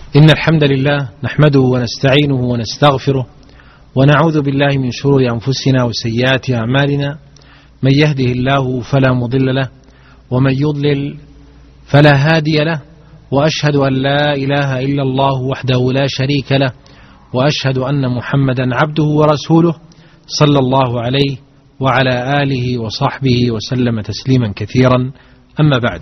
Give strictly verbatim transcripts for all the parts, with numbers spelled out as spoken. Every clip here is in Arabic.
إن الحمد لله نحمده ونستعينه ونستغفره ونعوذ بالله من شرور أنفسنا وسيئات أعمالنا، من يهده الله فلا مضل له ومن يضلل فلا هادي له، وأشهد أن لا إله إلا الله وحده لا شريك له، وأشهد أن محمدا عبده ورسوله صلى الله عليه وعلى آله وصحبه وسلم تسليما كثيرا. أما بعد،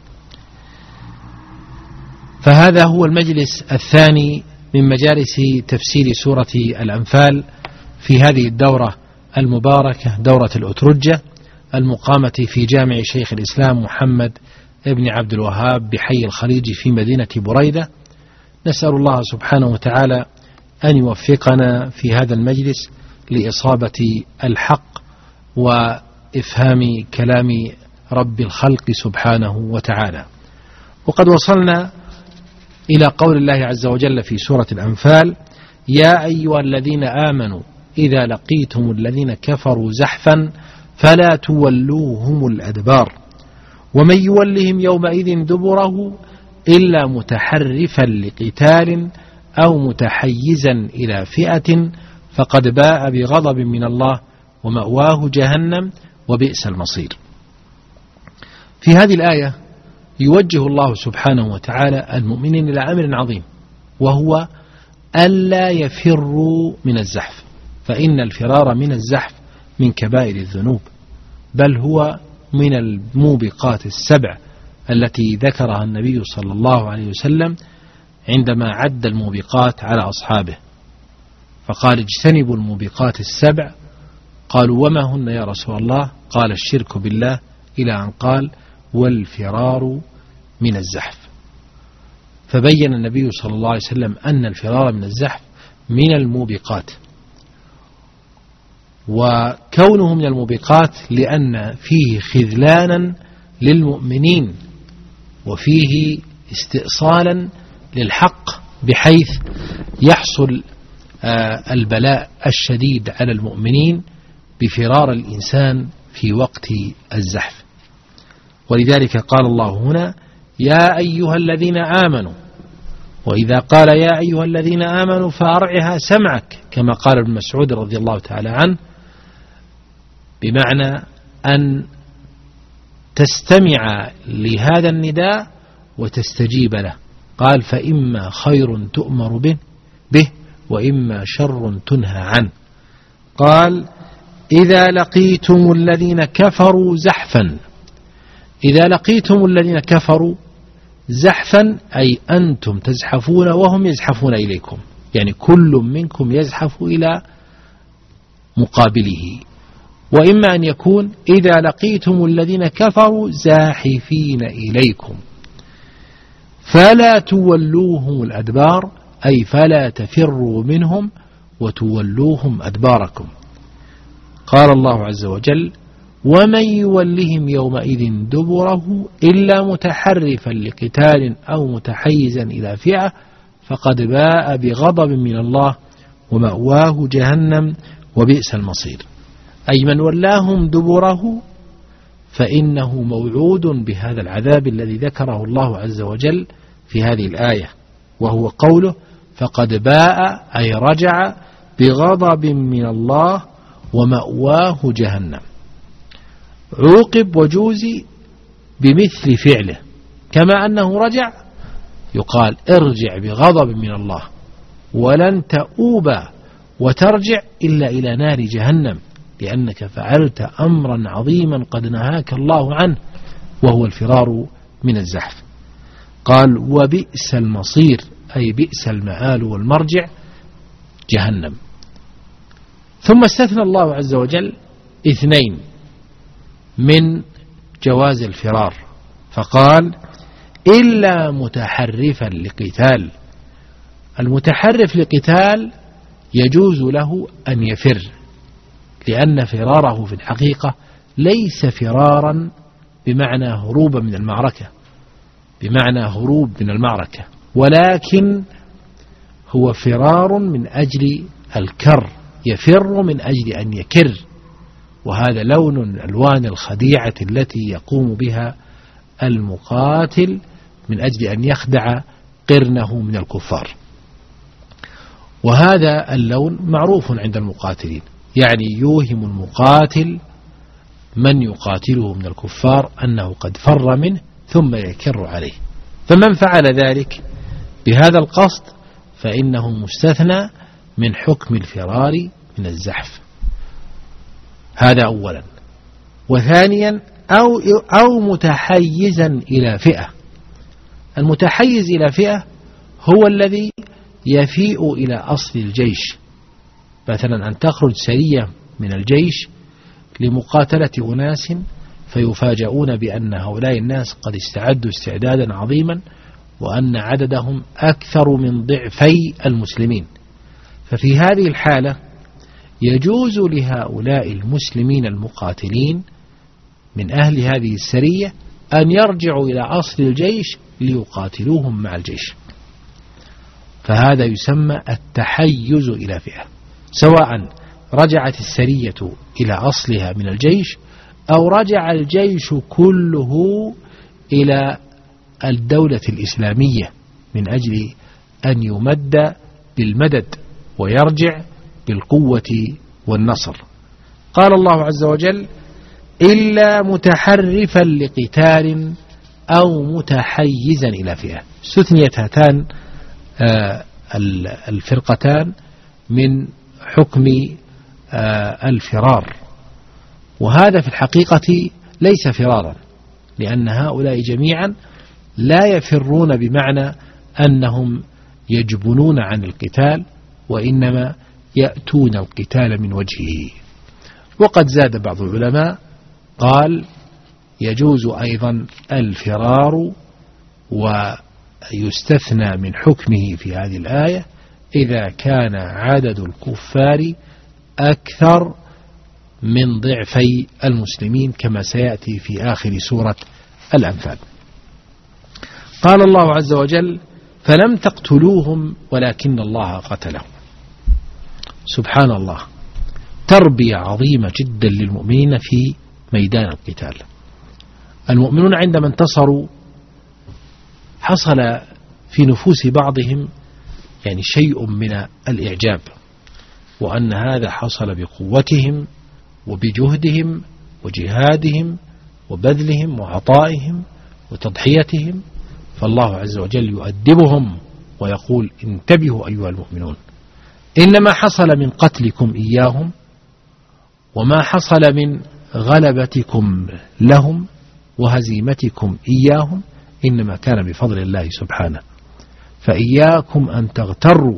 فهذا هو المجلس الثاني من مجالس تفسير سورة الأنفال في هذه الدورة المباركة، دورة الأترجة المقامة في جامع شيخ الإسلام محمد ابن عبد الوهاب بحي الخليج في مدينة بريدة. نسأل الله سبحانه وتعالى أن يوفقنا في هذا المجلس لإصابة الحق وإفهام كلام رب الخلق سبحانه وتعالى. وقد وصلنا إلى قول الله عز وجل في سورة الأنفال: يا أيها الذين آمنوا إذا لقيتم الذين كفروا زحفا فلا تولوهم الأدبار ومن يولهم يومئذ دبره إلا متحرفا لقتال أو متحيزا إلى فئة فقد باء بغضب من الله ومأواه جهنم وبئس المصير. في هذه الآية يوجه الله سبحانه وتعالى المؤمنين إلى أمر عظيم، وهو ألا يفروا من الزحف، فإن الفرار من الزحف من كبائر الذنوب، بل هو من الموبقات السبع التي ذكرها النبي صلى الله عليه وسلم عندما عد الموبقات على أصحابه، فقال: اجتنبوا الموبقات السبع. قالوا: وما هن يا رسول الله؟ قال: الشرك بالله، إلى أن قال: والفرار من الزحف. فبين النبي صلى الله عليه وسلم أن الفرار من الزحف من الموبقات، وكونه من الموبقات لأن فيه خذلانا للمؤمنين وفيه استئصالا للحق، بحيث يحصل البلاء الشديد على المؤمنين بفرار الإنسان في وقت الزحف. ولذلك قال الله هنا: يا أيها الذين آمنوا. وإذا قال يا أيها الذين آمنوا فأرعها سمعك، كما قال ابن مسعود رضي الله تعالى عنه، بمعنى أن تستمع لهذا النداء وتستجيب له. قال: فإما خير تؤمر به, به وإما شر تنهى عنه. قال: إذا لقيتم الذين كفروا زحفا. إذا لقيتم الذين كفروا زحفا أي أنتم تزحفون وهم يزحفون إليكم، يعني كل منكم يزحف إلى مقابله. وإما أن يكون إذا لقيتم الذين كفروا زاحفين إليكم فلا تولوهم الأدبار، أي فلا تفروا منهم وتولوهم أدباركم. قال الله عز وجل: ومن يولهم يومئذ دبره إلا متحرفا لقتال أو متحيزا إلى فئة فقد باء بغضب من الله ومأواه جهنم وبئس المصير. أي من ولاهم دبره فإنه موعود بهذا العذاب الذي ذكره الله عز وجل في هذه الآية، وهو قوله: فقد باء أي رجع بغضب من الله ومأواه جهنم. عوقب وجوزي بمثل فعله، كما أنه رجع يقال: ارجع بغضب من الله، ولن تؤوب وترجع إلا إلى نار جهنم، لأنك فعلت أمرا عظيما قد نهاك الله عنه، وهو الفرار من الزحف. قال: وبئس المصير، أي بئس المآل والمرجع جهنم. ثم استثنى الله عز وجل اثنين من جواز الفرار، فقال: إلا متحرفا لقتال. المتحرف لقتال يجوز له أن يفر، لأن فراره في الحقيقة ليس فرارا بمعنى هروبا من المعركة بمعنى هروب من المعركة ولكن هو فرار من أجل الكر، يفر من أجل أن يكر، وهذا لون من ألوان الخديعة التي يقوم بها المقاتل من أجل أن يخدع قرنه من الكفار. وهذا اللون معروف عند المقاتلين، يعني يوهم المقاتل من يقاتله من الكفار أنه قد فر منه ثم يكر عليه، فمن فعل ذلك بهذا القصد فإنه مستثنى من حكم الفرار من الزحف. هذا أولا. وثانيا أو, أو متحيزا إلى فئة. المتحيز إلى فئة هو الذي يفيء إلى أصل الجيش، مثلا أن تخرج سرية من الجيش لمقاتلة أناس فيفاجؤون بأن هؤلاء الناس قد استعدوا استعدادا عظيما وأن عددهم أكثر من ضعفي المسلمين، ففي هذه الحالة يجوز لهؤلاء المسلمين المقاتلين من أهل هذه السرية أن يرجعوا إلى أصل الجيش ليقاتلوهم مع الجيش، فهذا يسمى التحيز إلى فئة، سواء رجعت السرية إلى أصلها من الجيش أو رجع الجيش كله إلى الدولة الإسلامية من أجل أن يمد بالمدد ويرجع بالقوة والنصر. قال الله عز وجل: إلا متحرفا لقتال أو متحيزا إلى فئة. استثنيت هاتان الفرقتان من حكم الفرار، وهذا في الحقيقة ليس فرارا، لأن هؤلاء جميعا لا يفرون بمعنى أنهم يجبنون عن القتال، وإنما يأتون القتال من وجهه. وقد زاد بعض العلماء قال: يجوز أيضا الفرار ويستثنى من حكمه في هذه الآية إذا كان عدد الكفار أكثر من ضعفي المسلمين، كما سيأتي في آخر سورة الأنفال. قال الله عز وجل: فلم تقتلوهم ولكن الله قتلهم. سبحان الله، تربية عظيمة جدا للمؤمنين في ميدان القتال. المؤمنون عندما انتصروا حصل في نفوس بعضهم يعني شيء من الإعجاب، وأن هذا حصل بقوتهم وبجهدهم وجهادهم وبذلهم وعطائهم وتضحيتهم، فالله عز وجل يؤدبهم ويقول: انتبهوا أيها المؤمنون، إنما حصل من قتلكم إياهم وما حصل من غلبتكم لهم وهزيمتكم إياهم إنما كان بفضل الله سبحانه، فإياكم أن تغتروا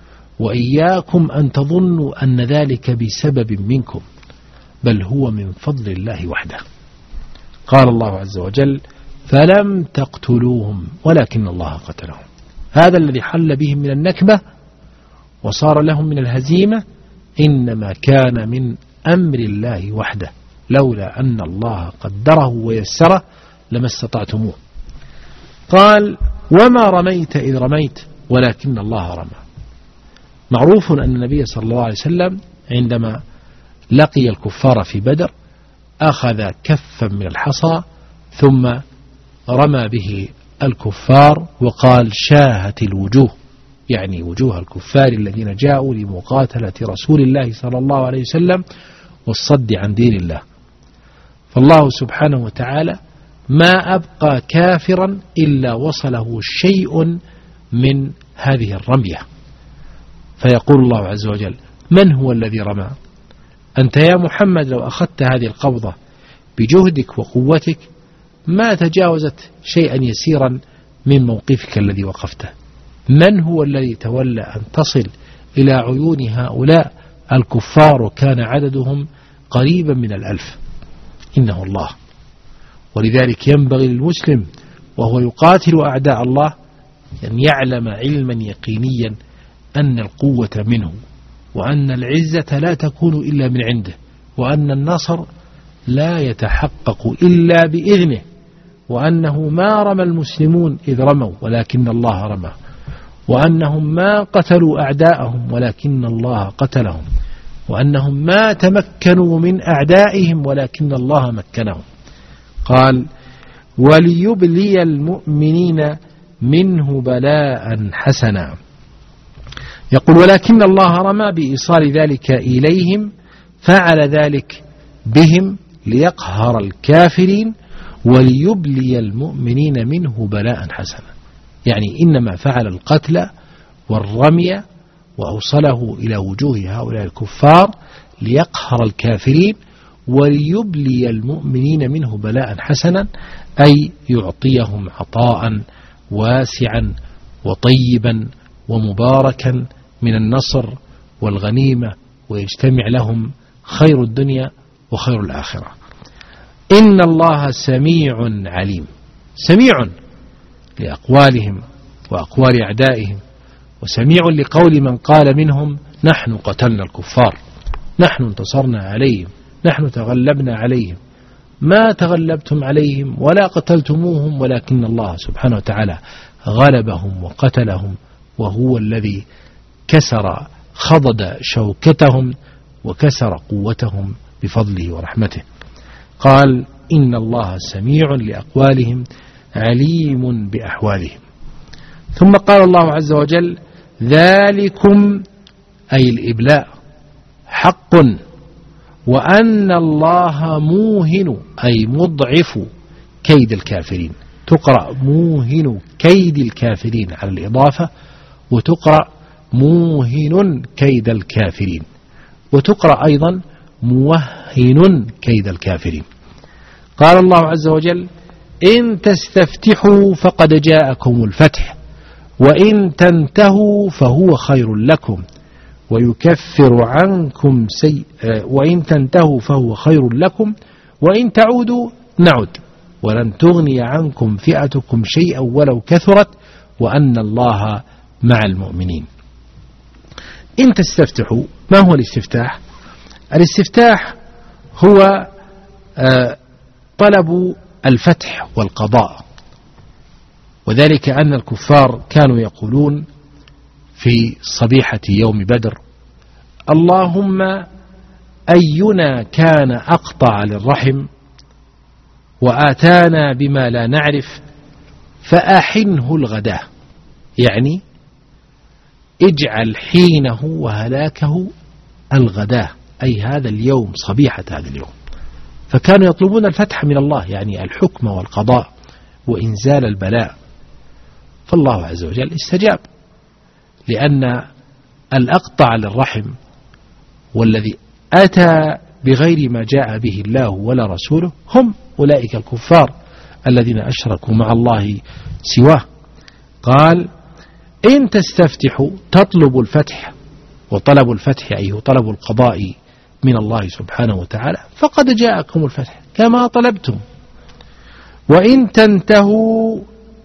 وإياكم أن تظنوا أن ذلك بسبب منكم، بل هو من فضل الله وحده. قال الله عز وجل: فلم تقتلوهم ولكن الله قتلهم. هذا الذي حل بهم من النكبة وصار لهم من الهزيمة إنما كان من أمر الله وحده، لولا أن الله قدره ويسره لما استطعتموه. قال: وما رميت إذ رميت ولكن الله رمى. معروف أن النبي صلى الله عليه وسلم عندما لقي الكفار في بدر أخذ كفا من الحصى ثم رمى به الكفار وقال: شاهت الوجوه، يعني وجوه الكفار الذين جاءوا لمقاتلة رسول الله صلى الله عليه وسلم والصد عن دين الله. فالله سبحانه وتعالى ما أبقى كافرا إلا وصله شيء من هذه الرمية، فيقول الله عز وجل: من هو الذي رمى؟ أنت يا محمد لو أخذت هذه القبضة بجهدك وقوتك ما تجاوزت شيئا يسيرا من موقفك الذي وقفته. من هو الذي تولى أن تصل إلى عيون هؤلاء الكفار وكان عددهم قريبا من الألف؟ إنه الله. ولذلك ينبغي للمسلم وهو يقاتل أعداء الله أن يعلم علما يقينيا أن القوة منه، وأن العزة لا تكون إلا من عنده، وأن النصر لا يتحقق إلا بإذنه، وأنه ما رمى المسلمون إذ رموا ولكن الله رمى، وأنهم ما قتلوا أعداءهم ولكن الله قتلهم، وأنهم ما تمكنوا من أعدائهم ولكن الله مكنهم. قال: وليبلي المؤمنين منه بلاء حسنا. يقول ولكن الله رمى بإيصال ذلك إليهم، فعل ذلك بهم ليقهر الكافرين وليبلي المؤمنين منه بلاء حسنا. يعني إنما فعل القتل والرمي وأوصله إلى وجوه هؤلاء الكفار ليقهر الكافرين وليبلي المؤمنين منه بلاء حسنا، أي يعطيهم عطاء واسعا وطيبا ومباركا من النصر والغنيمة، ويجتمع لهم خير الدنيا وخير الآخرة. إن الله سميع عليم، سميع لأقوالهم وأقوال أعدائهم، وسميع لقول من قال منهم نحن قتلنا الكفار، نحن انتصرنا عليهم، نحن تغلبنا عليهم. ما تغلبتم عليهم ولا قتلتموهم، ولكن الله سبحانه وتعالى غلبهم وقتلهم، وهو الذي كسر خضد شوكتهم وكسر قوتهم بفضله ورحمته. قال إن الله سميع لأقوالهم عليم بأحوالهم. ثم قال الله عز وجل ذلكم أي الإبلاء حق، وأن الله موهن أي مضعف كيد الكافرين. تقرأ موهن كيد الكافرين على الإضافة، وتقرأ موهن كيد الكافرين، وتقرأ أيضا موهن كيد الكافرين. قال الله عز وجل إن تستفتحوا فقد جاءكم الفتح، وإن تنتهوا فهو خير لكم ويكفر عنكم سي... وإن تنتهوا فهو خير لكم وإن تعودوا نعد ولن تغني عنكم فئتكم شيئا ولو كثرت وأن الله مع المؤمنين. إن تستفتحوا، ما هو الاستفتاح؟ الاستفتاح هو طلب الفتح والقضاء، وذلك أن الكفار كانوا يقولون في صبيحة يوم بدر اللهم أينا كان أقطع للرحم وآتانا بما لا نعرف فأحنه الغداة، يعني اجعل حينه وهلاكه الغداة، أي هذا اليوم، صبيحة هذا اليوم. فكانوا يطلبون الفتح من الله، يعني الحكم والقضاء وإنزال البلاء، فالله عز وجل استجاب، لأن الأقطع للرحم والذي أتى بغير ما جاء به الله ولا رسوله هم أولئك الكفار الذين أشركوا مع الله سواه. قال إن تستفتحوا، تطلب الفتح، وطلب الفتح أي هو طلب القضاء من الله سبحانه وتعالى، فقد جاءكم الفتح كما طلبتم. وإن تنتهوا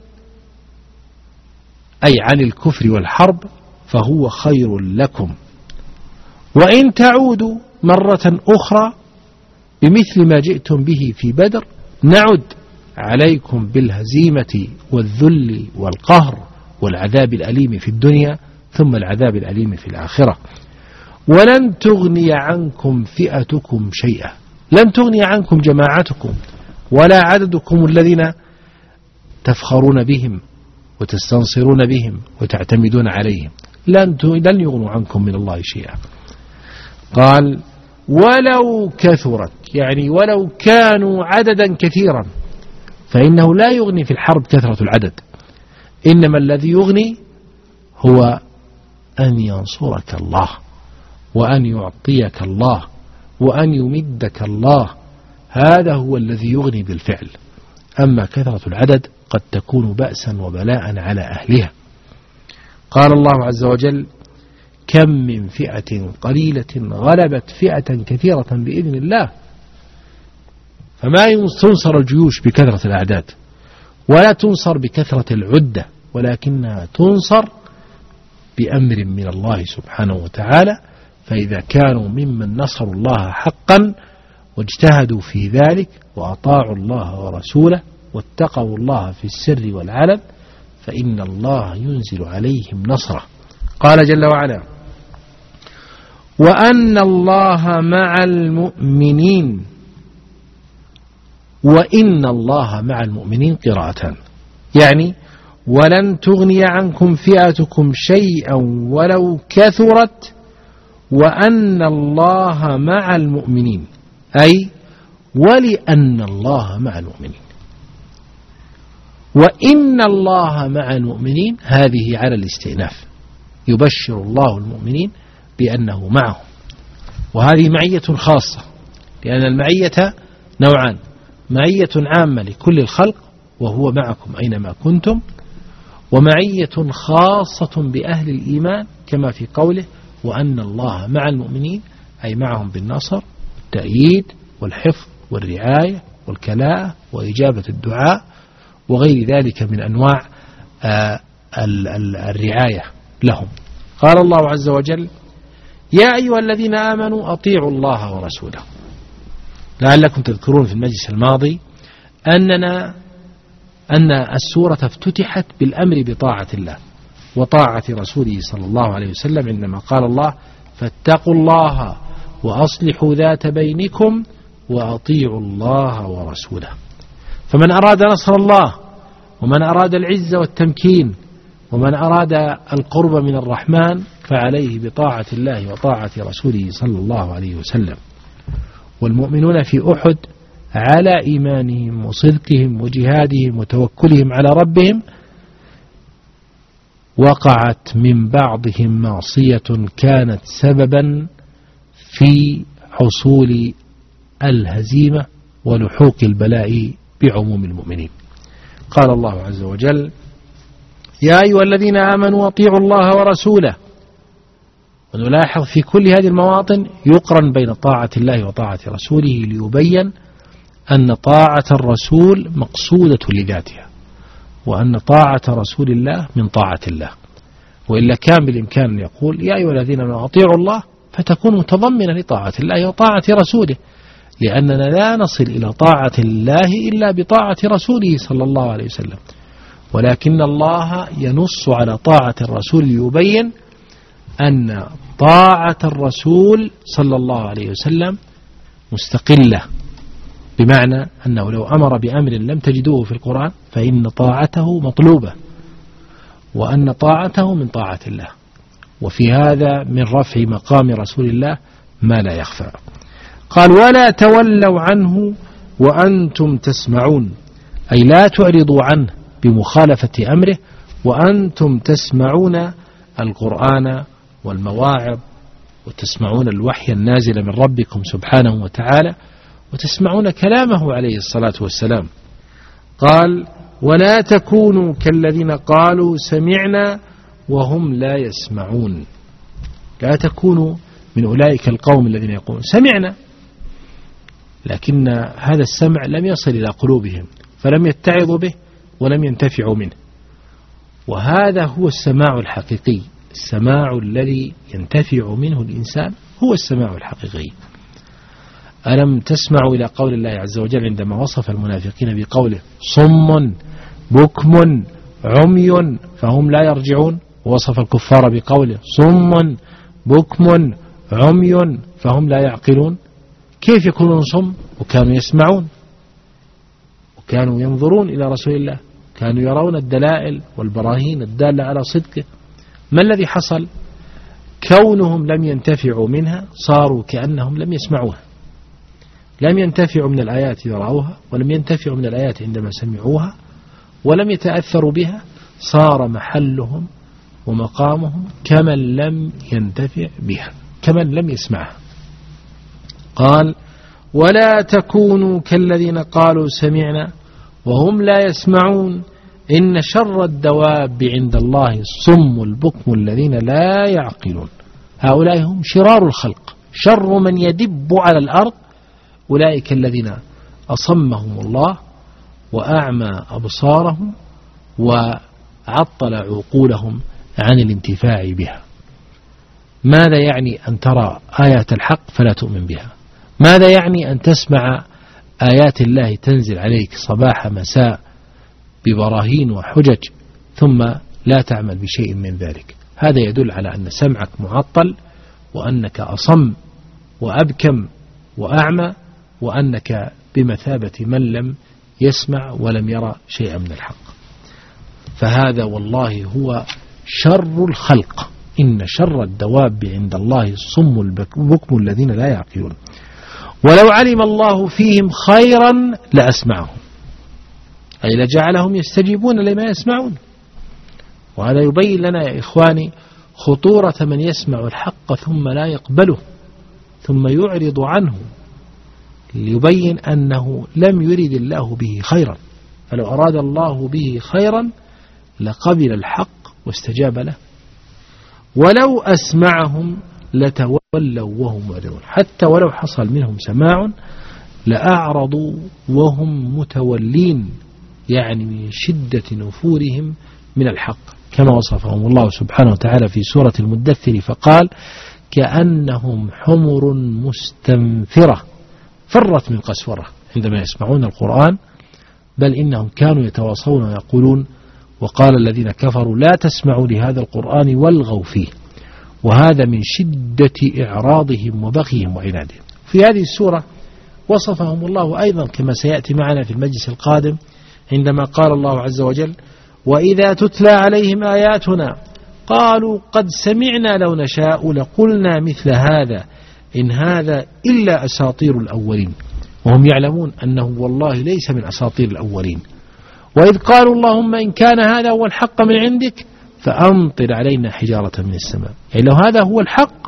أي عن الكفر والحرب فهو خير لكم، وإن تعودوا مرة أخرى بمثل ما جئتم به في بدر نعد عليكم بالهزيمة والذل والقهر والعذاب الأليم في الدنيا ثم العذاب الأليم في الآخرة. ولن تغني عنكم فئتكم شيئا، لن تغني عنكم جماعتكم ولا عددكم الذين تفخرون بهم وتستنصرون بهم وتعتمدون عليهم، لن لن يغنوا عنكم من الله شيئا. قال ولو كثرت، يعني ولو كانوا عددا كثيرا، فإنه لا يغني في الحرب كثرة العدد، إنما الذي يغني هو أن ينصرك الله وأن يعطيك الله وأن يمدك الله، هذا هو الذي يغني بالفعل. أما كثرة العدد قد تكون بأسا وبلاء على أهلها. قال الله عز وجل كم من فئة قليلة غلبت فئة كثيرة بإذن الله. فما تنصر الجيوش بكثرة الأعداد ولا تنصر بكثرة العدة، ولكنها تنصر بأمر من الله سبحانه وتعالى. فإذا كانوا ممن نصروا الله حقا واجتهدوا في ذلك وأطاعوا الله ورسوله واتقوا الله في السر والعلن فإن الله ينزل عليهم نصره. قال جل وعلا وأن الله مع المؤمنين، وإن الله مع المؤمنين قراءتان، يعني ولن تغني عنكم فئتكم شيئا ولو كثرت وأن الله مع المؤمنين، أي ولأن الله مع المؤمنين. وإن الله مع المؤمنين هذه على الاستئناف، يبشر الله المؤمنين بأنه معهم، وهذه معية خاصة، لأن المعية نوعان: معية عامة لكل الخلق وهو معكم أينما كنتم، ومعية خاصة بأهل الإيمان كما في قوله وأن الله مع المؤمنين، أي معهم بالنصر والتأييد والحفظ والرعاية والكلاء وإجابة الدعاء وغير ذلك من أنواع الرعاية لهم. قال الله عز وجل: يا أيها الذين آمنوا أطيعوا الله ورسوله. لعلكم تذكرون في المجلس الماضي أننا أن السورة افتتحت بالأمر بطاعة الله وطاعة رسوله صلى الله عليه وسلم، عندما قال الله: فاتقوا الله وأصلحوا ذات بينكم وأطيعوا الله ورسوله. فمن أراد نصر الله، ومن أراد العزة والتمكين، ومن أراد القرب من الرحمن، فعليه بطاعة الله وطاعة رسوله صلى الله عليه وسلم. والمؤمنون في أحد على إيمانهم وصدقهم وجهادهم وتوكلهم على ربهم وقعت من بعضهم معصية كانت سببا في حصول الهزيمة ولحوق البلاء بعموم المؤمنين. قال الله عز وجل: يا أيها الذين آمنوا أطيعوا الله ورسوله. ونلاحظ في كل هذه المواطن يقرن بين طاعة الله وطاعة رسوله ليبين أن طاعة الرسول مقصودة لذاتها، وأن طاعة رسول الله من طاعة الله. وإلا كان بالإمكان أن يقول: يا أيها الذين آمنوا أطيعوا الله، فتكون متضمنة لطاعة الله وطاعة رسوله، لأننا لا نصل إلى طاعة الله إلا بطاعة رسوله صلى الله عليه وسلم. ولكن الله ينص على طاعة الرسول ليبين أن طاعة الرسول صلى الله عليه وسلم مستقلة، بمعنى أنه لو أمر بأمر لم تجدوه في القرآن فإن طاعته مطلوبة، وأن طاعته من طاعة الله. وفي هذا من رفع مقام رسول الله ما لا يخفى. قال: ولا تولوا عنه وأنتم تسمعون، أي لا تعرضوا عنه بمخالفة أمره وأنتم تسمعون القرآن والمواعظ، وتسمعون الوحي النازل من ربكم سبحانه وتعالى، وتسمعون كلامه عليه الصلاة والسلام. قال: ولا تكونوا كالذين قالوا سمعنا وهم لا يسمعون. لا تكونوا من أولئك القوم الذين يقولون سمعنا، لكن هذا السمع لم يصل إلى قلوبهم فلم يتعظوا به ولم ينتفعوا منه. وهذا هو السماع الحقيقي، السماع الذي ينتفع منه الإنسان هو السماع الحقيقي. ألم تسمعوا إلى قول الله عز وجل عندما وصف المنافقين بقوله: صم بكم عمي فهم لا يرجعون، ووصف الكفار بقوله: صم بكم عمي فهم لا يعقلون. كيف يكونون صم وكانوا يسمعون وكانوا ينظرون إلى رسول الله، كانوا يرون الدلائل والبراهين الدالة على صدقه؟ ما الذي حصل؟ كونهم لم ينتفعوا منها صاروا كأنهم لم يسمعوها، لم ينتفعوا من الآيات يرعوها، ولم ينتفعوا من الآيات عندما سمعوها، ولم يتأثروا بها. صار محلهم ومقامهم كمن لم ينتفع بها، كمن لم يسمعها. قال: ولا تكونوا كالذين قالوا سمعنا وهم لا يسمعون إن شر الدواب عند الله الصم البكم الذين لا يعقلون. هؤلاء هم شرار الخلق، شر من يدب على الأرض أولئك الذين أصمهم الله وأعمى أبصارهم وعطل عقولهم عن الانتفاع بها. ماذا يعني أن ترى آيات الحق فلا تؤمن بها؟ ماذا يعني أن تسمع آيات الله تنزل عليك صباح مساء ببراهين وحجج ثم لا تعمل بشيء من ذلك؟ هذا يدل على أن سمعك معطل، وأنك أصم وأبكم وأعمى، وأنك بمثابة من لم يسمع ولم يرى شيئا من الحق. فهذا والله هو شر الخلق. إن شر الدواب عند الله الصم البكم الذين لا يعقلون. ولو علم الله فيهم خيرا لأسمعهم، أي لجعلهم يستجيبون لما يسمعون. وهذا يبين لنا يا إخواني خطورة من يسمع الحق ثم لا يقبله ثم يعرض عنه، ليبين أنه لم يرد الله به خيرا. فلو أراد الله به خيرا لقبل الحق واستجاب له. ولو أسمعهم لتولوا وهم معرضون، حتى ولو حصل منهم سماع لأعرضوا وهم متولين، يعني من شدة نفورهم من الحق، كما وصفهم الله سبحانه وتعالى في سورة المدثر فقال: كأنهم حمر مستنفرة فرت من قسورة عندما يسمعون القرآن، بل إنهم كانوا يتواصون ويقولون: وقال الذين كفروا لا تسمعوا لهذا القرآن والغوا فيه. وهذا من شدة إعراضهم وبغيهم وعنادهم. في هذه السورة وصفهم الله أيضا كما سيأتي معنا في المجلس القادم، عندما قال الله عز وجل: وإذا تتلى عليهم آياتنا قالوا قد سمعنا لو نشاء لقلنا مثل هذا إن هذا إلا أساطير الأولين. وهم يعلمون أنه والله ليس من أساطير الأولين. وإذ قالوا اللهم إن كان هذا هو الحق من عندك فأمطر علينا حجارة من السماء. يعني لو هذا هو الحق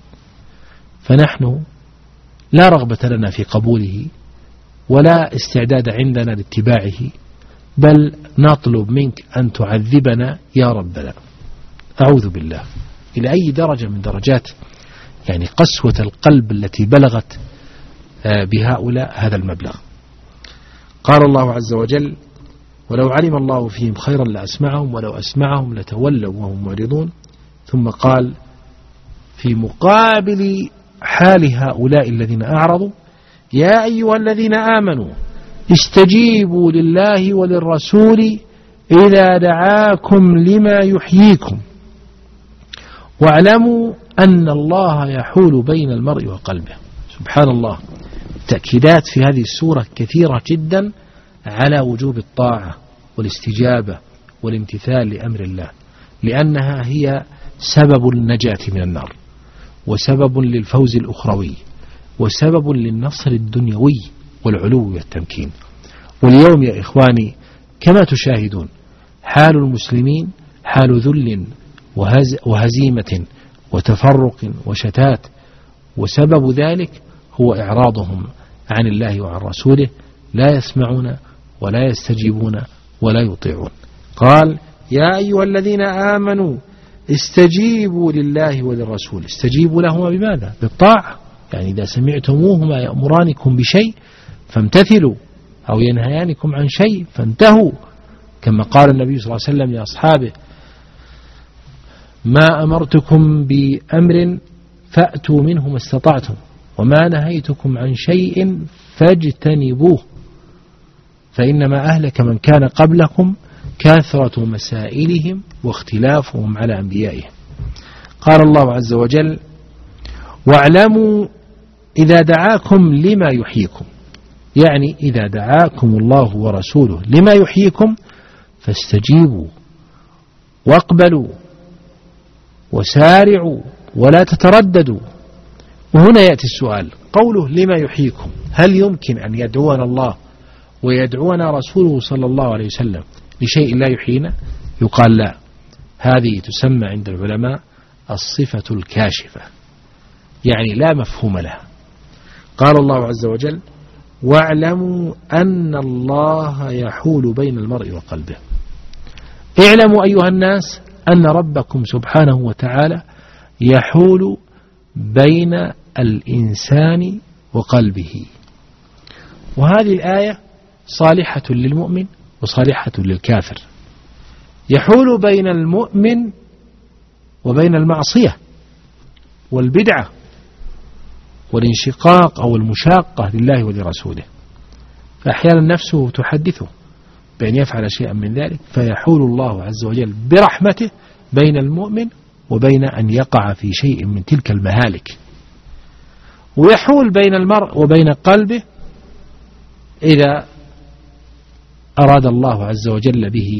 فنحن لا رغبة لنا في قبوله ولا استعداد عندنا لاتباعه، بل نطلب منك أن تعذبنا يا ربنا. أعوذ بالله. إلى أي درجة من درجات يعني قسوة القلب التي بلغت بهؤلاء هذا المبلغ. قال الله عز وجل: ولو علم الله فيهم خيرا لأسمعهم ولو أسمعهم لتولوا وهم معرضون. ثم قال في مقابل حال هؤلاء الذين أعرضوا: يا أيها الذين آمنوا استجيبوا لله وللرسول إذا دعاكم لما يحييكم واعلموا أن الله يحول بين المرء وقلبه. سبحان الله، تأكيدات في هذه السورة كثيرة جدا على وجوب الطاعة والاستجابة والامتثال لأمر الله، لأنها هي سبب النجاة من النار، وسبب للفوز الأخروي، وسبب للنصر الدنيوي والعلو والتمكين. واليوم يا إخواني كما تشاهدون حال المسلمين حال ذل وهز وهزيمة وتفرق وشتات، وسبب ذلك هو إعراضهم عن الله وعن رسوله، لا يسمعون ولا يستجيبون ولا يطيعون. قال: يا أيها الذين آمنوا استجيبوا لله وللرسول. استجيبوا لهما بماذا؟ بالطاعة. يعني إذا سمعتموهما يأمرانكم بشيء فامتثلوا، أو ينهيانكم عن شيء فانتهوا، كما قال النبي صلى الله عليه وسلم لأصحابه: ما أمرتكم بأمر فأتوا منه ما استطعتم وما نهيتكم عن شيء فاجتنبوه فإنما أهلك من كان قبلكم كثرة مسائلهم واختلافهم على أنبيائهم. قال الله عز وجل: واعلموا إذا دعاكم لما يحييكم. يعني إذا دعاكم الله ورسوله لما يحييكم فاستجيبوا واقبلوا وسارعوا ولا تترددوا. وهنا يأتي السؤال: قوله لما يحييكم، هل يمكن أن يدعونا الله ويدعونا رسوله صلى الله عليه وسلم لشيء لا يحيينا؟ يقال لا، هذه تسمى عند العلماء الصفة الكاشفة، يعني لا مفهوم لها. قال الله عز وجل: واعلموا أن الله يحول بين المرء وقلبه. اعلموا أيها الناس أن ربكم سبحانه وتعالى يحول بين الإنسان وقلبه. وهذه الآية صالحة للمؤمن وصالحة للكافر. يحول بين المؤمن وبين المعصية والبدعة والانشقاق أو المشاقة لله ولرسوله، فأحيانا نفسه تحدثه بأن يفعل شيئا من ذلك، فيحول الله عز وجل برحمته بين المؤمن وبين أن يقع في شيء من تلك المهالك. ويحول بين المرء وبين قلبه إذا أراد الله عز وجل به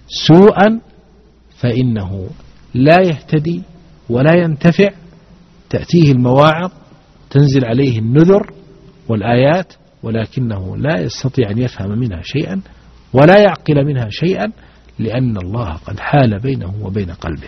سوءا فإنه لا يهتدي ولا ينتفع، تأتيه المواعظ تنزل عليه النذر والآيات ولكنه لا يستطيع أن يفهم منها شيئا ولا يعقل منها شيئا، لأن الله قد حال بينه وبين قلبه.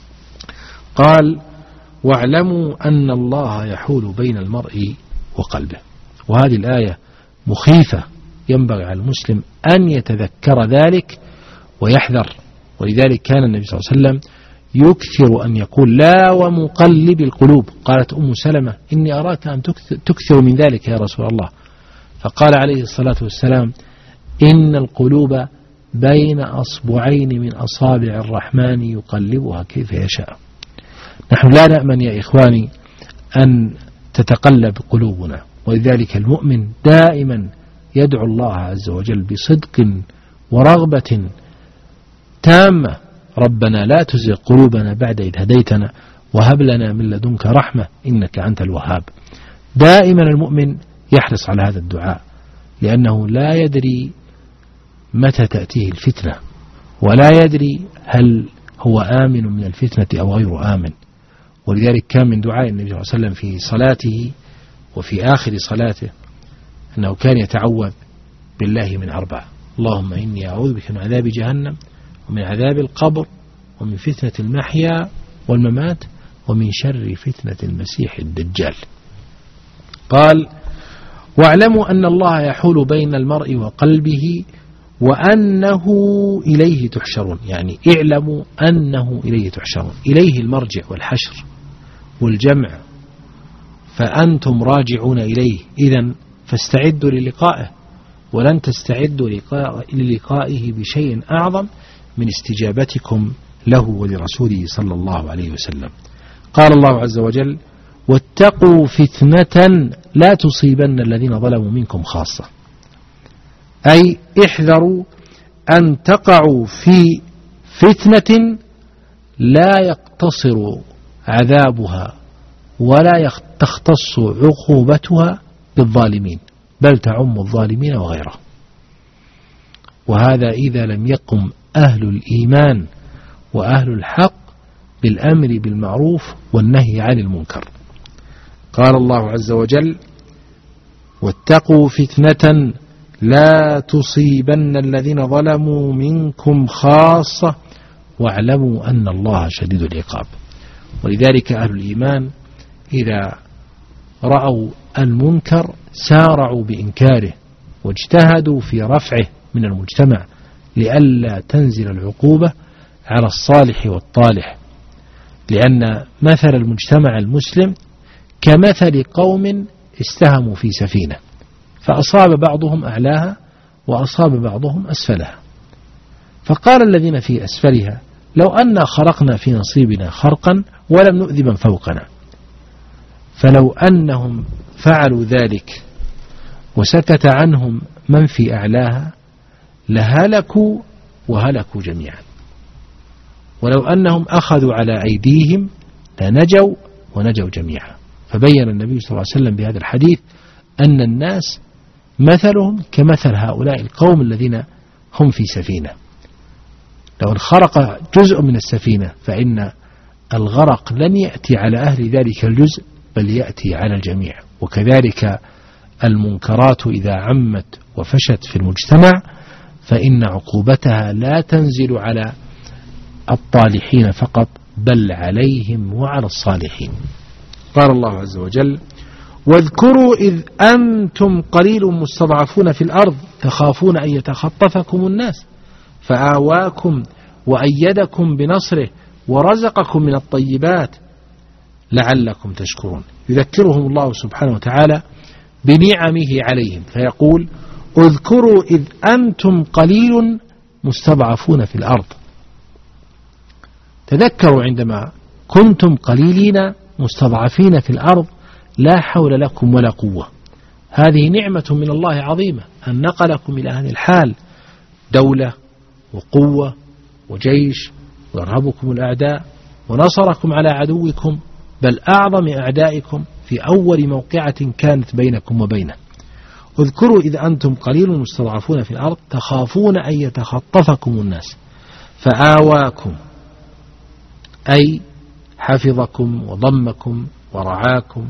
قال واعلموا أن الله يحول بين المرء وقلبه. وهذه الآية مخيفة، ينبغي على المسلم أن يتذكر ذلك ويحذر. ولذلك كان النبي صلى الله عليه وسلم يكثر أن يقول لا ومقلب القلوب. قالت أم سلمة إني أراك أن تكثر من ذلك يا رسول الله، فقال عليه الصلاة والسلام إن القلوب بين أصبعين من أصابع الرحمن يقلبها كيف يشاء. نحن لا نأمن يا إخواني أن تتقلب قلوبنا، ولذلك المؤمن دائما يدعو الله عز وجل بصدق ورغبة تامة ربنا لا تزغ قلوبنا بعد إذ هديتنا وهب لنا من لدنك رحمة إنك أنت الوهاب. دائما المؤمن يحرص على هذا الدعاء، لأنه لا يدري متى تأتيه الفتنة، ولا يدري هل هو آمن من الفتنة أو غير آمن. ولذلك كان من دعاء النبي صلى الله عليه وسلم في صلاته وفي آخر صلاته أنه كان يتعوذ بالله من أربع: اللهم إني أعوذ بك من عذاب جهنم ومن عذاب القبر ومن فتنة المحيا والممات ومن شر فتنة المسيح الدجال. قال واعلموا أن الله يحول بين المرء وقلبه وأنه إليه تحشرون. يعني اعلموا أنه إليه تحشرون، إليه المرجع والحشر والجمع، فأنتم راجعون إليه، إذن فاستعدوا للقائه، ولن تستعدوا للقائه بشيء أعظم من استجابتكم له ولرسوله صلى الله عليه وسلم. قال الله عز وجل واتقوا فتنة لا تصيبن الذين ظلموا منكم خاصة، أي احذروا أن تقعوا في فتنة لا يقتصر عذابها ولا تختص عقوبتها بالظالمين، بل تعم الظالمين وغيرهم. وهذا إذا لم يقم أهل الإيمان وأهل الحق بالأمر بالمعروف والنهي عن المنكر. قال الله عز وجل واتقوا فتنة لا تصيبن الذين ظلموا منكم خاصة واعلموا أن الله شديد العقاب. ولذلك أهل الإيمان إذا رأوا المنكر سارعوا بإنكاره واجتهدوا في رفعه من المجتمع لئلا تنزل العقوبة على الصالح والطالح، لأن مثل المجتمع المسلم كمثل قوم استهموا في سفينة فأصاب بعضهم أعلاها وأصاب بعضهم أسفلها، فقال الذين في أسفلها لو أن خرقنا في نصيبنا خرقا ولم نؤذ من فوقنا. فلو أنهم فعلوا ذلك وسكت عنهم من في أعلاها لهلكوا وهلكوا جميعا، ولو أنهم أخذوا على أيديهم لنجوا ونجوا جميعا. فبين النبي صلى الله عليه وسلم بهذا الحديث أن الناس مثلهم كمثل هؤلاء القوم الذين هم في سفينة، لو انخرق جزء من السفينة فإن الغرق لن يأتي على أهل ذلك الجزء بل يأتي على الجميع. وكذلك المنكرات إذا عمت وفشت في المجتمع فإن عقوبتها لا تنزل على الطالحين فقط بل عليهم وعلى الصالحين. قال الله عز وجل واذكروا إذ أنتم قليل مستضعفون في الأرض تخافون أن يتخطفكم الناس فآواكم وأيدكم بنصره ورزقكم من الطيبات لعلكم تشكرون. يذكرهم الله سبحانه وتعالى بنعمه عليهم فيقول اذكروا إذ أنتم قليل مستضعفون في الأرض. تذكروا عندما كنتم قليلين مستضعفين في الأرض لا حول لكم ولا قوة. هذه نعمة من الله عظيمة أن نقلكم إلى هذه الحال، دولة وقوة وجيش ويرهبكم الأعداء ونصركم على عدوكم بل أعظم أعدائكم في أول موقعة كانت بينكم وبينه. اذكروا إذ أنتم قليل مستضعفون في الأرض تخافون أن يتخطفكم الناس فآواكم أي حفظكم وضمكم ورعاكم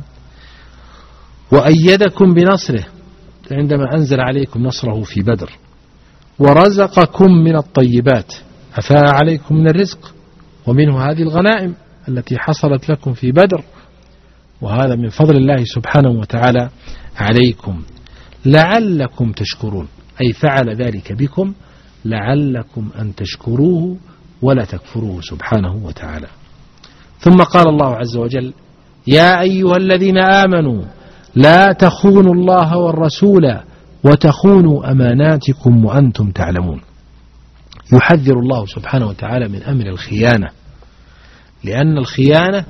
وأيدكم بنصره عندما أنزل عليكم نصره في بدر، ورزقكم من الطيبات، أفاء عليكم من الرزق، ومنه هذه الغنائم التي حصلت لكم في بدر، وهذا من فضل الله سبحانه وتعالى عليكم، لعلكم تشكرون، أي فعل ذلك بكم لعلكم أن تشكروه ولا تكفروه سبحانه وتعالى. ثم قال الله عز وجل: يا أيها الذين آمنوا لا تخونوا الله والرسول وتخونوا أماناتكم وأنتم تعلمون. يحذر الله سبحانه وتعالى من أمر الخيانة، لأن الخيانة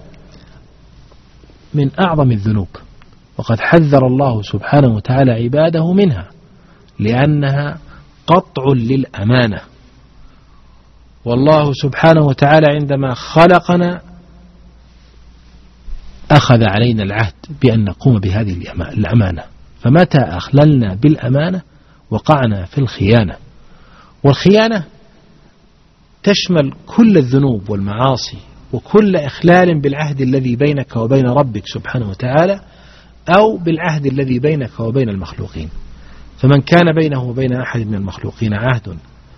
من أعظم الذنوب، وقد حذر الله سبحانه وتعالى عباده منها، لأنها قطع للأمانة. والله سبحانه وتعالى عندما خلقنا أخذ علينا العهد بأن نقوم بهذه الأمانة، فمتى أخللنا بالأمانة وقعنا في الخيانة. والخيانة تشمل كل الذنوب والمعاصي وكل إخلال بالعهد الذي بينك وبين ربك سبحانه وتعالى، أو بالعهد الذي بينك وبين المخلوقين. فمن كان بينه وبين أحد من المخلوقين عهد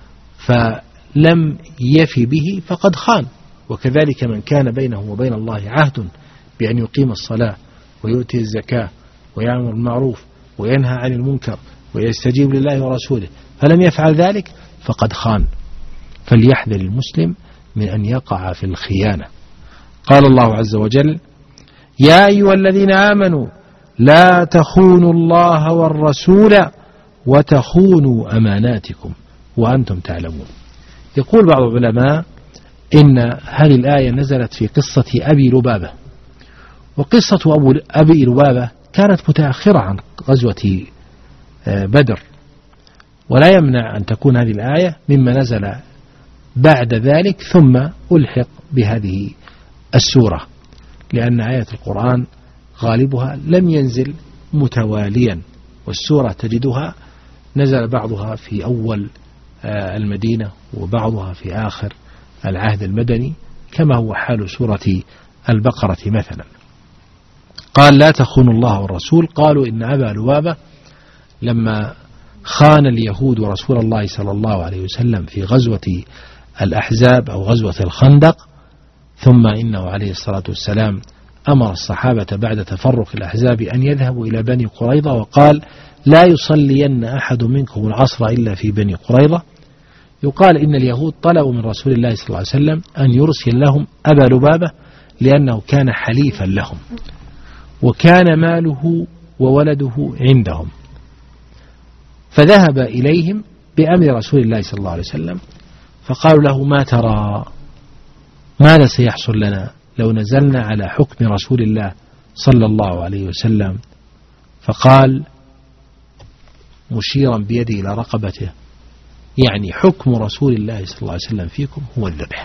فلم يفي به فقد خان، وكذلك من كان بينه وبين الله عهد بأن يقيم الصلاة ويؤتي الزكاة ويأمر بالمعروف وينهى عن المنكر ويستجيب لله ورسوله فلم يفعل ذلك فقد خان. فليحذر المسلم من أن يقع في الخيانة. قال الله عز وجل: يا أيها الذين آمنوا لا تخونوا الله والرسول وتخونوا أماناتكم وأنتم تعلمون. يقول بعض العلماء إن هذه الآية نزلت في قصة أبي لبابة، وقصة أبي لبابة كانت متأخرة عن غزوة بدر، ولا يمنع أن تكون هذه الآية مما نزل بعد ذلك ثم ألحق بهذه السورة، لأن آيات القرآن غالبها لم ينزل متواليا، والسورة تجدها نزل بعضها في أول المدينة وبعضها في آخر العهد المدني، كما هو حال سورة البقرة مثلا. قال: لا تخونوا الله والرسول. قالوا إن أبا لبابة لما خان اليهود رسول الله صلى الله عليه وسلم في غزوة الأحزاب أو غزوة الخندق، ثم إنه عليه الصلاة والسلام أمر الصحابة بعد تفرق الأحزاب أن يذهبوا إلى بني قريظة، وقال: لا يصلين أحد منكم العصر إلا في بني قريظة. يقال إن اليهود طلبوا من رسول الله صلى الله عليه وسلم أن يرسل لهم أبا لبابة لأنه كان حليفا لهم، وكان ماله وولده عندهم، فذهب إليهم بأمر رسول الله صلى الله عليه وسلم، فقالوا له: ما ترى؟ ماذا سيحصل لنا لو نزلنا على حكم رسول الله صلى الله عليه وسلم؟ فقال مشيرا بيده إلى رقبته: يعني حكم رسول الله صلى الله عليه وسلم فيكم هو الذبح.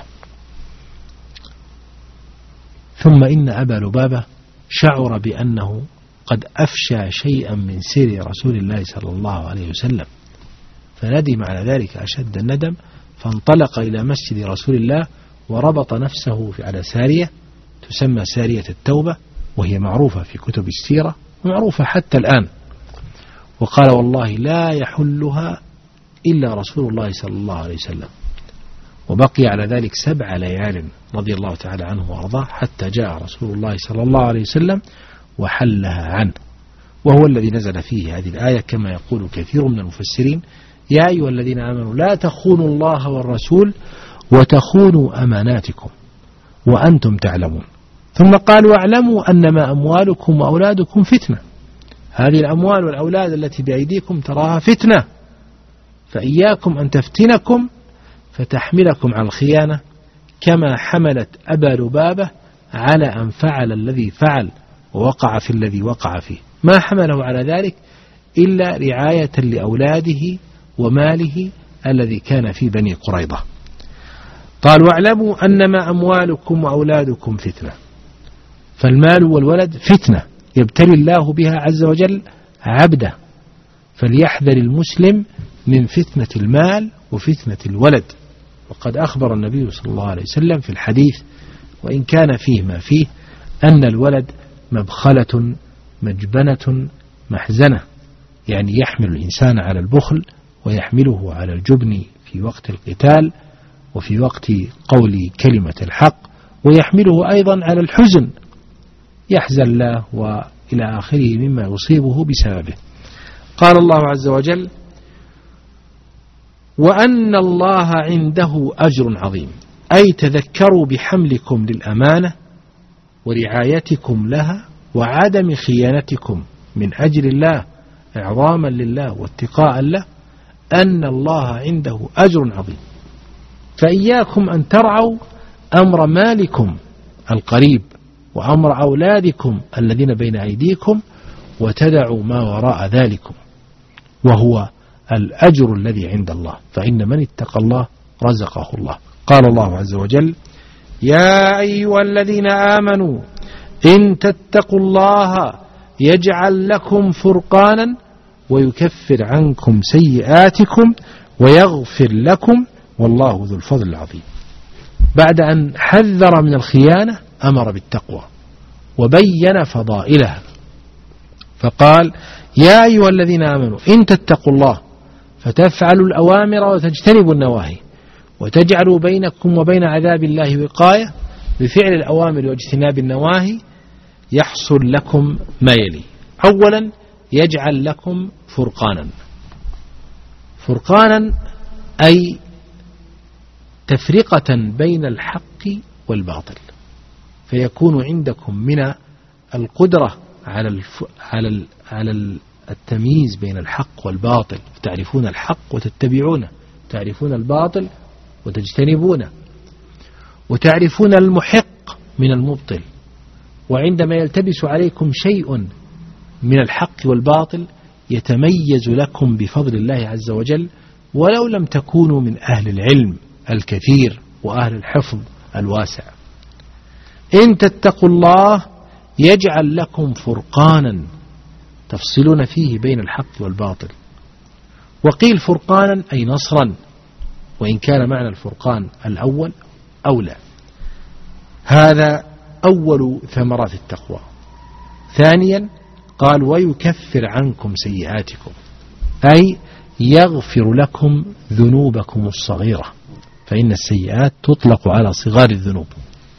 ثم إن أبا لبابة شعر بأنه قد أفشى شيئا من سر رسول الله صلى الله عليه وسلم، فندم على ذلك أشد الندم، فانطلق إلى مسجد رسول الله وربط نفسه على سارية تسمى سارية التوبة، وهي معروفة في كتب السيرة ومعروفة حتى الآن، وقال: والله لا يحلها إلا رسول الله صلى الله عليه وسلم. وبقي على ذلك سبع ليال رضي الله تعالى عنه وأرضاه حتى جاء رسول الله صلى الله عليه وسلم وحلها عنه، وهو الذي نزل فيه هذه الآية كما يقول كثير من المفسرين: يا أيها الذين آمنوا لا تخونوا الله والرسول وتخونوا أماناتكم وأنتم تعلمون. ثم قال: واعلموا أنما أموالكم وأولادكم فتنة. هذه الأموال والأولاد التي بأيديكم تراها فتنة، فإياكم أن تفتنكم فتحملكم على الخيانة، كما حملت أبا لبابة على أن فعل الذي فعل ووقع في الذي وقع فيه. ما حمله على ذلك إلا رعاية لأولاده وماله الذي كان في بني قريظة. قال: واعلموا أنما أموالكم وأولادكم فتنة. فالمال والولد فتنة يبتلي الله بها عز وجل عبده، فليحذر المسلم من فتنة المال وفتنة الولد، وقد أخبر النبي صلى الله عليه وسلم في الحديث وإن كان فيه ما فيه أن الولد مبخلة مجبنة محزنة، يعني يحمل الإنسان على البخل ويحمله على الجبن في وقت القتال وفي وقت قول كلمة الحق، ويحمله أيضا على الحزن، يحزن له وإلى آخره مما يصيبه بسببه. قال الله عز وجل: وأن الله عنده أجر عظيم، أي تذكروا بحملكم للأمانة ورعايتكم لها وعدم خيانتكم من أجل الله إعظاما لله واتقاء له، أن الله عنده أجر عظيم. فإياكم أن ترعوا أمر مالكم القريب وأمر أولادكم الذين بين أيديكم وتدعوا ما وراء ذلكم، وهو الأجر الذي عند الله، فإن من اتقى الله رزقه الله. قال الله عز وجل: يا أيها الذين آمنوا إن تتقوا الله يجعل لكم فرقانا ويكفر عنكم سيئاتكم ويغفر لكم والله ذو الفضل العظيم. بعد أن حذر من الخيانة أمر بالتقوى وبين فضائلها، فقال: يا أيها الذين آمنوا إن تتقوا الله فتفعلوا الأوامر وتجتنبوا النواهي وتجعلوا بينكم وبين عذاب الله وقاية، بفعل الأوامر واجتناب النواهي يحصل لكم ما يلي: أولا يجعل لكم فرقانا. فرقانا أي تفرقة بين الحق والباطل، فيكون عندكم من القدرة على الف... على ال... على التمييز بين الحق والباطل، تعرفون الحق وتتبعونه، تعرفون الباطل وتجتنبونه، وتعرفون المحق من المبطل. وعندما يلتبس عليكم شيء من الحق والباطل يتميز لكم بفضل الله عز وجل، ولو لم تكونوا من أهل العلم الكثير وأهل الحفظ الواسع. إن تتقوا الله يجعل لكم فرقانا تفصلون فيه بين الحق والباطل. وقيل فرقانا أي نصرا، وإن كان معنى الفرقان الأول أولى. هذا أول ثمرات التقوى. ثانيا قال: ويكفر عنكم سيئاتكم، أي يغفر لكم ذنوبكم الصغيرة، فإن السيئات تطلق على صغار الذنوب.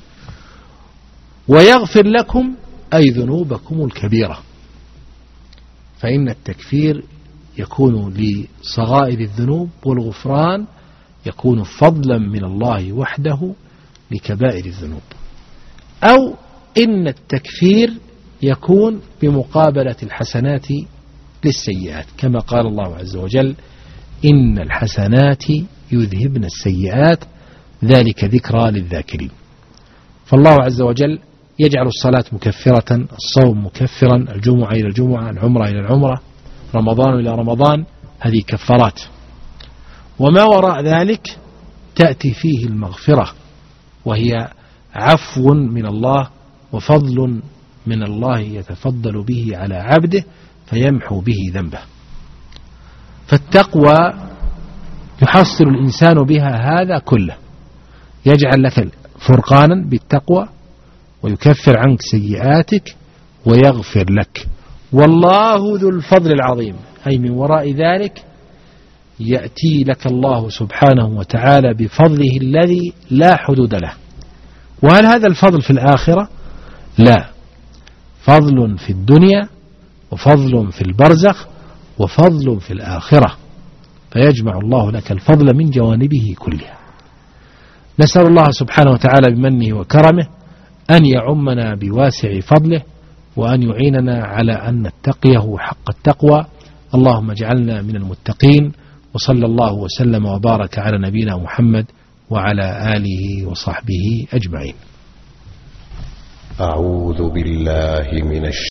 ويغفر لكم أي ذنوبكم الكبيرة، فإن التكفير يكون لصغائر الذنوب والغفران يكون فضلا من الله وحده لكبائر الذنوب. أو إن التكفير يكون بمقابلة الحسنات للسيئات، كما قال الله عز وجل: إن الحسنات يذهبن السيئات ذلك ذكرى للذاكرين. فالله عز وجل يجعل الصلاة مكفرة، الصوم مكفرا، الجمعة إلى الجمعة، العمرة إلى العمرة، رمضان إلى رمضان، هذه كفارات. وما وراء ذلك تأتي فيه المغفرة، وهي عفو من الله وفضل من الله يتفضل به على عبده فيمحو به ذنبه. فالتقوى يحصل الإنسان بها هذا كله، يجعل لك فرقانا بالتقوى ويكفر عنك سيئاتك ويغفر لك، والله ذو الفضل العظيم، أي من وراء ذلك يأتي لك الله سبحانه وتعالى بفضله الذي لا حدود له. وهل هذا الفضل في الآخرة؟ لا، فضل في الدنيا وفضل في البرزخ وفضل في الآخرة، فيجمع الله لك الفضل من جوانبه كلها. نسأل الله سبحانه وتعالى بمنه وكرمه أن يعمنا بواسع فضله، وأن يعيننا على أن نتقيه حق التقوى. اللهم اجعلنا من المتقين، وصلى الله وسلم وبارك على نبينا محمد وعلى آله وصحبه أجمعين. أعوذ بالله من الشيطان